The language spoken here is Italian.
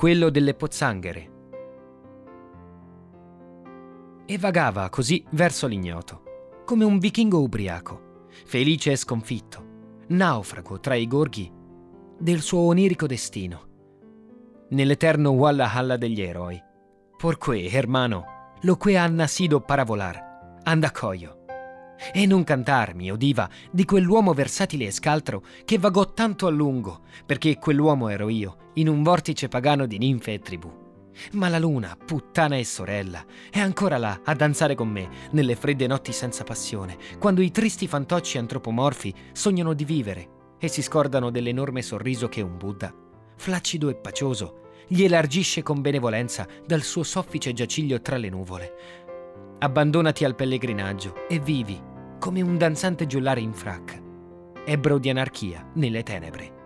quello delle pozzanghere. E vagava così verso l'ignoto, come un vichingo ubriaco, felice e sconfitto, naufrago tra i gorghi del suo onirico destino, nell'eterno Walhalla degli eroi. Porqué, hermano, lo que han nacido para volar, anda coio. E non cantarmi, o diva, di quell'uomo versatile e scaltro che vagò tanto a lungo, perché quell'uomo ero io, in un vortice pagano di ninfe e tribù. Ma la luna, puttana e sorella, è ancora là a danzare con me nelle fredde notti senza passione, quando i tristi fantocci antropomorfi sognano di vivere e si scordano dell'enorme sorriso che un Buddha, flaccido e pacioso, gli elargisce con benevolenza dal suo soffice giaciglio tra le nuvole. Abbandonati al pellegrinaggio e vivi come un danzante giullare in frac, ebbro di anarchia nelle tenebre.